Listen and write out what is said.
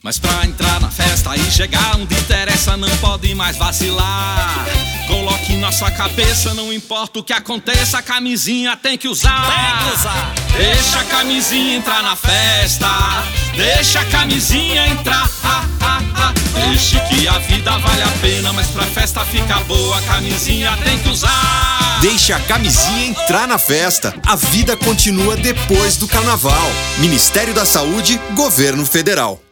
Mas pra entrar na festa e chegar onde interessa, não pode mais vacilar. Coloque na sua cabeça, não importa o que aconteça, a camisinha tem que usar. Tem que usar. Deixa a camisinha entrar na festa, deixa a camisinha entrar. Deixe que a vida vale a pena, mas pra festa ficar boa, a camisinha tem que usar. Deixa a camisinha entrar na festa. A vida continua depois do carnaval. Ministério da Saúde, Governo Federal.